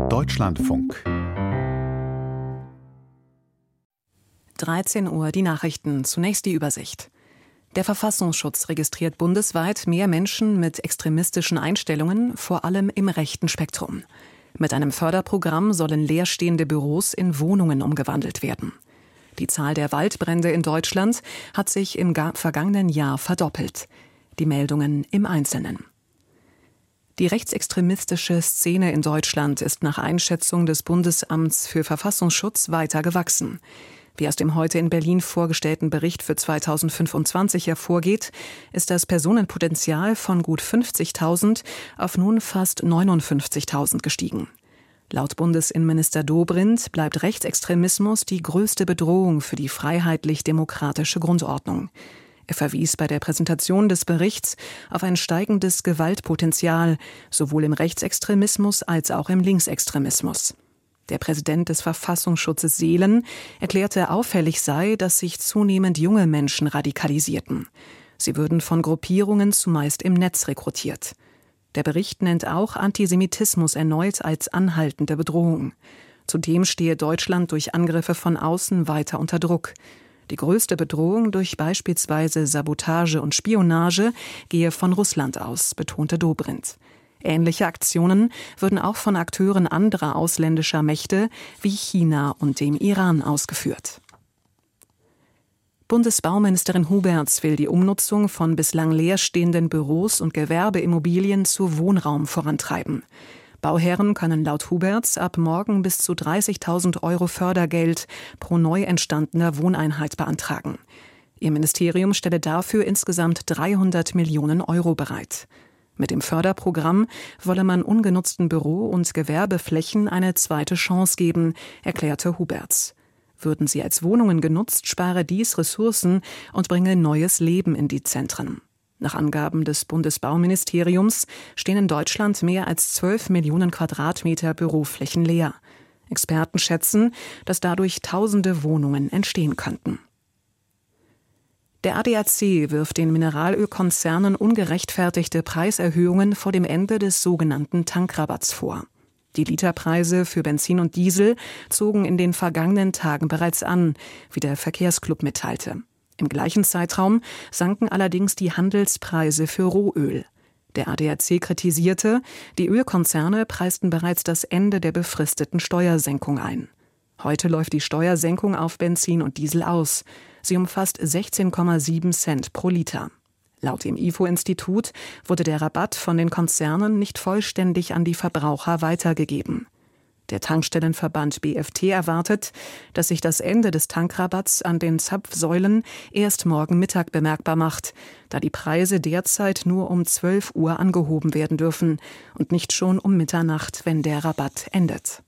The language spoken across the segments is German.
Deutschlandfunk. 13 Uhr die Nachrichten. Zunächst die Übersicht. Der Verfassungsschutz registriert bundesweit mehr Menschen mit extremistischen Einstellungen, vor allem im rechten Spektrum. Mit einem Förderprogramm sollen leerstehende Büros in Wohnungen umgewandelt werden. Die Zahl der Waldbrände in Deutschland hat sich im vergangenen Jahr verdoppelt. Die Meldungen im Einzelnen. Die rechtsextremistische Szene in Deutschland ist nach Einschätzung des Bundesamts für Verfassungsschutz weiter gewachsen. Wie aus dem heute in Berlin vorgestellten Bericht für 2025 hervorgeht, ist das Personenpotenzial von gut 50.000 auf nun fast 59.000 gestiegen. Laut Bundesinnenminister Dobrindt bleibt Rechtsextremismus die größte Bedrohung für die freiheitlich-demokratische Grundordnung. Er verwies bei der Präsentation des Berichts auf ein steigendes Gewaltpotenzial, sowohl im Rechtsextremismus als auch im Linksextremismus. Der Präsident des Verfassungsschutzes Seelen erklärte, auffällig sei, dass sich zunehmend junge Menschen radikalisierten. Sie würden von Gruppierungen zumeist im Netz rekrutiert. Der Bericht nennt auch Antisemitismus erneut als anhaltende Bedrohung. Zudem stehe Deutschland durch Angriffe von außen weiter unter Druck. Die größte Bedrohung durch beispielsweise Sabotage und Spionage gehe von Russland aus, betonte Dobrindt. Ähnliche Aktionen würden auch von Akteuren anderer ausländischer Mächte wie China und dem Iran ausgeführt. Bundesbauministerin Huberts will die Umnutzung von bislang leerstehenden Büros und Gewerbeimmobilien zu Wohnraum vorantreiben. Bauherren können laut Huberts ab morgen bis zu 30.000 € Fördergeld pro neu entstandener Wohneinheit beantragen. Ihr Ministerium stelle dafür insgesamt 300 Millionen € bereit. Mit dem Förderprogramm wolle man ungenutzten Büro- und Gewerbeflächen eine zweite Chance geben, erklärte Huberts. Würden sie als Wohnungen genutzt, spare dies Ressourcen und bringe neues Leben in die Zentren. Nach Angaben des Bundesbauministeriums stehen in Deutschland mehr als 12 Millionen Quadratmeter Büroflächen leer. Experten schätzen, dass dadurch tausende Wohnungen entstehen könnten. Der ADAC wirft den Mineralölkonzernen ungerechtfertigte Preiserhöhungen vor dem Ende des sogenannten Tankrabatts vor. Die Literpreise für Benzin und Diesel zogen in den vergangenen Tagen bereits an, wie der Verkehrsclub mitteilte. Im gleichen Zeitraum sanken allerdings die Handelspreise für Rohöl. Der ADAC kritisierte, die Ölkonzerne preisten bereits das Ende der befristeten Steuersenkung ein. Heute läuft die Steuersenkung auf Benzin und Diesel aus. Sie umfasst 16,7 Cent pro Liter. Laut dem IFO-Institut wurde der Rabatt von den Konzernen nicht vollständig an die Verbraucher weitergegeben. Der Tankstellenverband BFT erwartet, dass sich das Ende des Tankrabatts an den Zapfsäulen erst morgen Mittag bemerkbar macht, da die Preise derzeit nur um 12 Uhr angehoben werden dürfen und nicht schon um Mitternacht, wenn der Rabatt endet.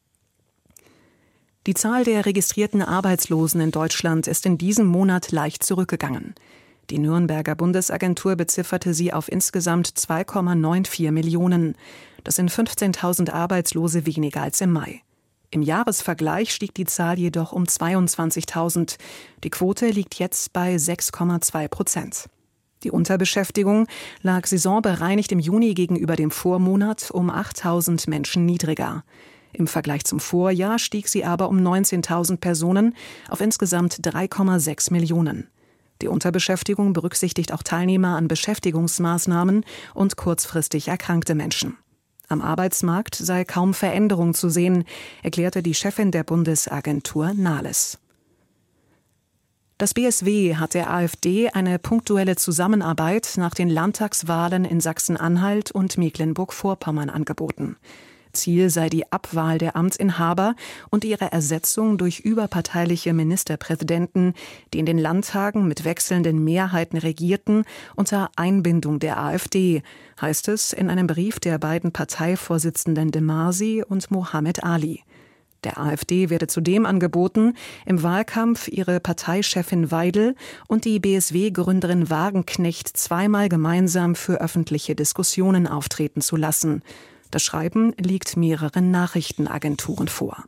Die Zahl der registrierten Arbeitslosen in Deutschland ist in diesem Monat leicht zurückgegangen. Die Nürnberger Bundesagentur bezifferte sie auf insgesamt 2,94 Millionen. Das sind 15.000 Arbeitslose weniger als im Mai. Im Jahresvergleich stieg die Zahl jedoch um 22.000. Die Quote liegt jetzt bei 6,2%. Die Unterbeschäftigung lag saisonbereinigt im Juni gegenüber dem Vormonat um 8.000 Menschen niedriger. Im Vergleich zum Vorjahr stieg sie aber um 19.000 Personen auf insgesamt 3,6 Millionen. Die Unterbeschäftigung berücksichtigt auch Teilnehmer an Beschäftigungsmaßnahmen und kurzfristig erkrankte Menschen. Am Arbeitsmarkt sei kaum Veränderung zu sehen, erklärte die Chefin der Bundesagentur Nahles. Das BSW hat der AfD eine punktuelle Zusammenarbeit nach den Landtagswahlen in Sachsen-Anhalt und Mecklenburg-Vorpommern angeboten. Ziel sei die Abwahl der Amtsinhaber und ihre Ersetzung durch überparteiliche Ministerpräsidenten, die in den Landtagen mit wechselnden Mehrheiten regierten, unter Einbindung der AfD, heißt es in einem Brief der beiden Parteivorsitzenden de Masi und Mohammed Ali. Der AfD werde zudem angeboten, im Wahlkampf ihre Parteichefin Weidel und die BSW-Gründerin Wagenknecht zweimal gemeinsam für öffentliche Diskussionen auftreten zu lassen. Das Schreiben liegt mehreren Nachrichtenagenturen vor.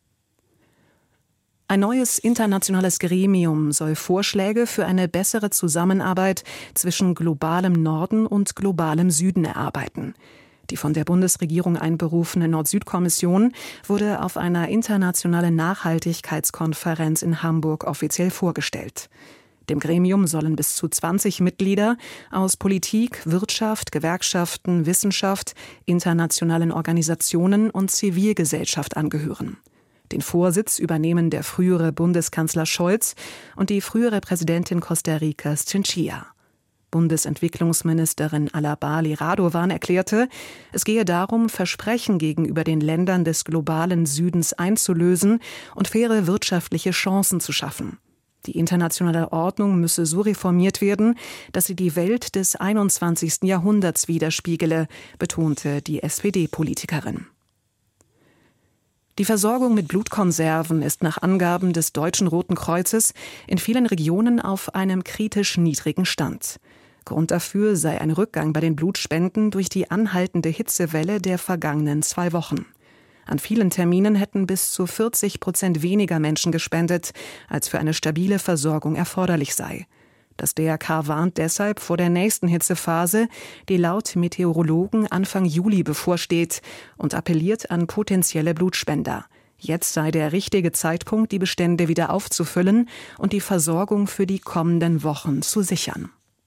Ein neues internationales Gremium soll Vorschläge für eine bessere Zusammenarbeit zwischen globalem Norden und globalem Süden erarbeiten. Die von der Bundesregierung einberufene Nord-Süd-Kommission wurde auf einer internationalen Nachhaltigkeitskonferenz in Hamburg offiziell vorgestellt. Dem Gremium sollen bis zu 20 Mitglieder aus Politik, Wirtschaft, Gewerkschaften, Wissenschaft, internationalen Organisationen und Zivilgesellschaft angehören. Den Vorsitz übernehmen der frühere Bundeskanzler Scholz und die frühere Präsidentin Costa Ricas Chinchilla. Bundesentwicklungsministerin Alabali Radovan erklärte, es gehe darum, Versprechen gegenüber den Ländern des globalen Südens einzulösen und faire wirtschaftliche Chancen zu schaffen. Die internationale Ordnung müsse so reformiert werden, dass sie die Welt des 21. Jahrhunderts widerspiegele, betonte die SPD-Politikerin. Die Versorgung mit Blutkonserven ist nach Angaben des Deutschen Roten Kreuzes in vielen Regionen auf einem kritisch niedrigen Stand. Grund dafür sei ein Rückgang bei den Blutspenden durch die anhaltende Hitzewelle der vergangenen 2 Wochen. An vielen Terminen hätten bis zu 40% weniger Menschen gespendet, als für eine stabile Versorgung erforderlich sei. Das DRK warnt deshalb vor der nächsten Hitzephase, die laut Meteorologen Anfang Juli bevorsteht, und appelliert an potenzielle Blutspender. Jetzt sei der richtige Zeitpunkt, die Bestände wieder aufzufüllen und die Versorgung für die kommenden Wochen zu sichern.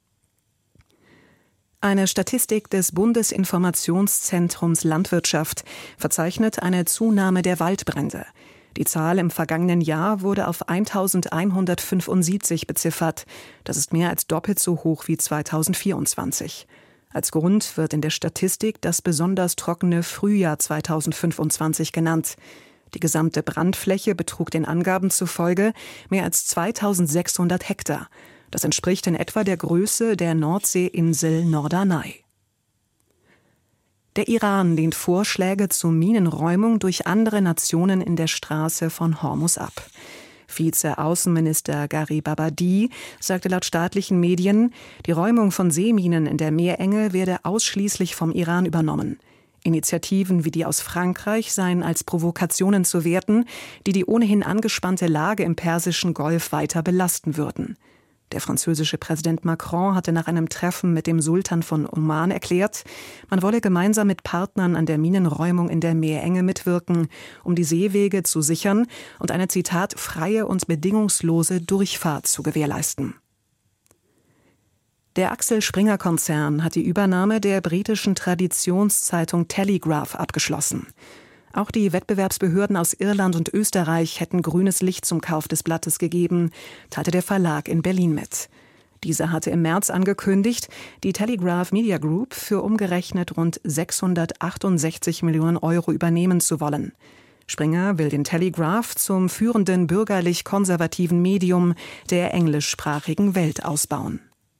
Eine Statistik des Bundesinformationszentrums Landwirtschaft verzeichnet eine Zunahme der Waldbrände. Die Zahl im vergangenen Jahr wurde auf 1175 beziffert. Das ist mehr als doppelt so hoch wie 2024. Als Grund wird in der Statistik das besonders trockene Frühjahr 2025 genannt. Die gesamte Brandfläche betrug den Angaben zufolge mehr als 2600 Hektar. Das entspricht in etwa der Größe der Nordseeinsel Norderney. Der Iran lehnt Vorschläge zur Minenräumung durch andere Nationen in der Straße von Hormuz ab. Vize-Außenminister Gharibabadi sagte laut staatlichen Medien, die Räumung von Seeminen in der Meerenge werde ausschließlich vom Iran übernommen. Initiativen wie die aus Frankreich seien als Provokationen zu werten, die die ohnehin angespannte Lage im Persischen Golf weiter belasten würden. Der französische Präsident Macron hatte nach einem Treffen mit dem Sultan von Oman erklärt, man wolle gemeinsam mit Partnern an der Minenräumung in der Meerenge mitwirken, um die Seewege zu sichern und eine, Zitat, freie und bedingungslose Durchfahrt zu gewährleisten. Der Axel Springer-Konzern hat die Übernahme der britischen Traditionszeitung Telegraph abgeschlossen. Auch die Wettbewerbsbehörden aus Irland und Österreich hätten grünes Licht zum Kauf des Blattes gegeben, teilte der Verlag in Berlin mit. Dieser hatte im März angekündigt, die Telegraph Media Group für umgerechnet rund 668 Millionen Euro übernehmen zu wollen. Springer will den Telegraph zum führenden bürgerlich-konservativen Medium der englischsprachigen Welt ausbauen.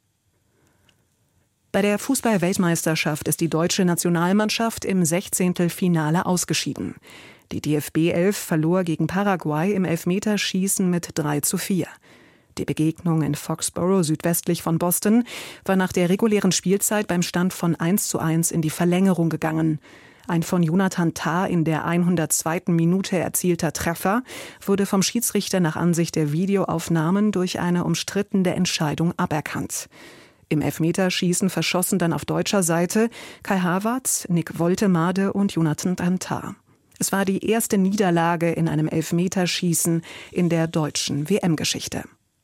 Bei der Fußball-Weltmeisterschaft ist die deutsche Nationalmannschaft im 16. ausgeschieden. Die DFB 11 verlor gegen Paraguay im Elfmeterschießen mit 3:4. Die Begegnung in Foxborough südwestlich von Boston war nach der regulären Spielzeit beim Stand von 1:1 in die Verlängerung gegangen. Ein von Jonathan Tah in der 102. Minute erzielter Treffer wurde vom Schiedsrichter nach Ansicht der Videoaufnahmen durch eine umstrittene Entscheidung aberkannt. Im Elfmeterschießen verschossen dann auf deutscher Seite Kai Havertz, Nick Woltemade und Jonathan Tah. Es war die erste Niederlage in einem Elfmeterschießen in der deutschen WM-Geschichte.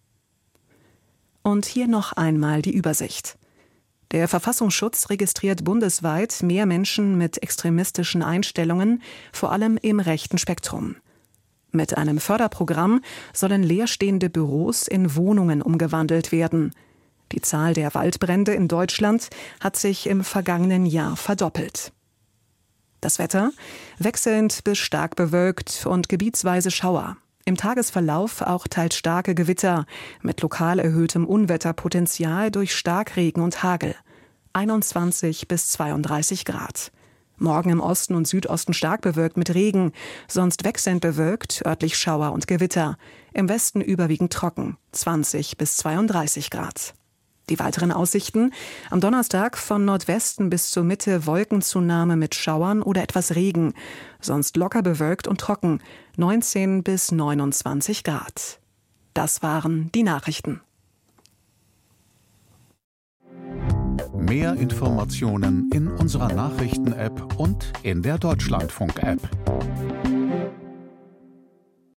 Und hier noch einmal die Übersicht. Der Verfassungsschutz registriert bundesweit mehr Menschen mit extremistischen Einstellungen, vor allem im rechten Spektrum. Mit einem Förderprogramm sollen leerstehende Büros in Wohnungen umgewandelt werden. Die Zahl der Waldbrände in Deutschland hat sich im vergangenen Jahr verdoppelt. Das Wetter: wechselnd bis stark bewölkt und gebietsweise Schauer. Im Tagesverlauf auch teils starke Gewitter mit lokal erhöhtem Unwetterpotenzial durch Starkregen und Hagel. 21 bis 32 Grad. Morgen im Osten und Südosten stark bewölkt mit Regen, sonst wechselnd bewölkt, örtlich Schauer und Gewitter. Im Westen überwiegend trocken, 20 bis 32 Grad. Die weiteren Aussichten: am Donnerstag von Nordwesten bis zur Mitte Wolkenzunahme mit Schauern oder etwas Regen, sonst locker bewölkt und trocken, 19 bis 29 Grad. Das waren die Nachrichten. Mehr Informationen in unserer Nachrichten-App und in der Deutschlandfunk-App.